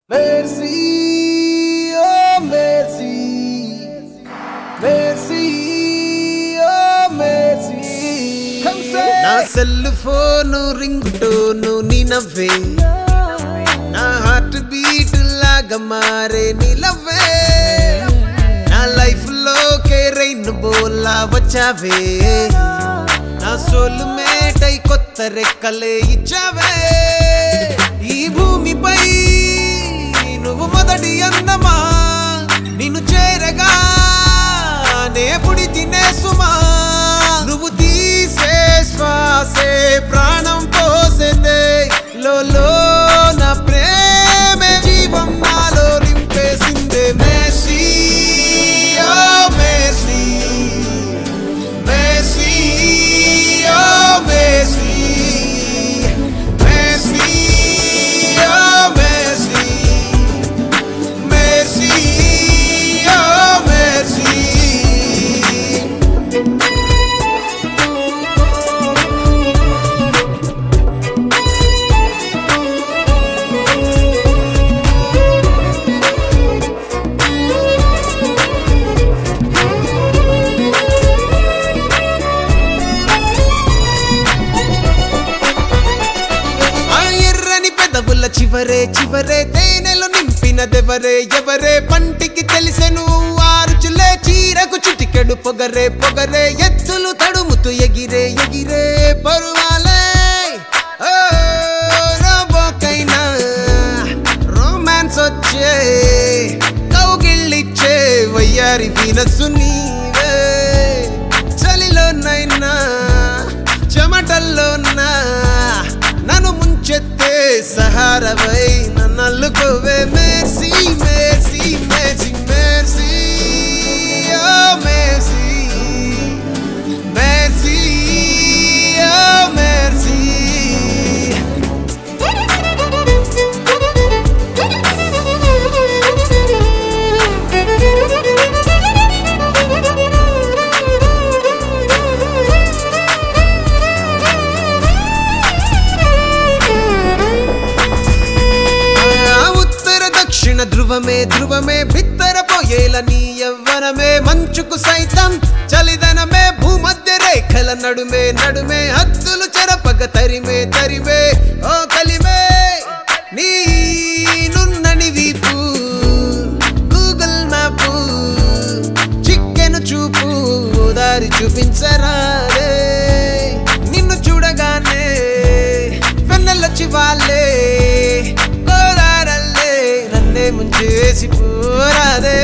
Merci, oh merci, merci, oh merci. Come say. నా cell phone ring tone నీ నవ్వే, నా హార్ట్ బీట్ లాగా మారే నీ లవ్వే, నా లైఫ్ లోకే రైన్ బోలా వచ్చావే, నా సోల్ మేటై కొత్త రెక్కలే ఇచ్చావే. ఈ భూమిపై నువ్వు మొదటి అందమా, నిన్ను చేరగా నే పుడి తినే సుమా, నువ్వు తీసే శ్వాసే ప్రాణం పోసేదే, లోలో నా ప్రేమే జీవం నాలో నింపేసిందే. Mercy oh mercy, mercy oh mercy, mercy oh mercy, mercy oh mercy. పెదవుల చివరే చివరే తేనెలు నింపినదెవరే ఎవరే, పంటికి తెలిసెను ఆరుచులే చీరకు చిటికెడు పొగరే పొగరే, ఎత్తులు తడుముతూ ఎగిరే ఎగిరే పరువాలే. ఓ రోబోకైనా రొమాన్స్ వచ్చే, కౌగిళ్ళిచ్చే వయ్యారి వీనస్సు నీవే, చలిలోనైనా చెమటల్లోనా నన్ను ముంచెత్తే సహారవై నన్ను అల్లుకోవే. Mercy mercy mercy mercy oh mercy, mercy oh mercy. దక్షిణ ధ్రువమే ధ్రువమే బిత్తరపోయేల నీ యవ్వనమే, మంచుకు సైతం చలిదనమే, భూమధ్య రేఖల నడుమే నడుమే, హద్దులు చెరపగ తరిమే తరిమే. ఓ కలిమే నీ నున్నని వీపు, గూగుల్ మ్యాపు చిక్కెను చూపు, దారి చూపించరాదే, నిన్ను చూడగానే వెన్నెల చివాలే, ముంచేసి పోరాదే.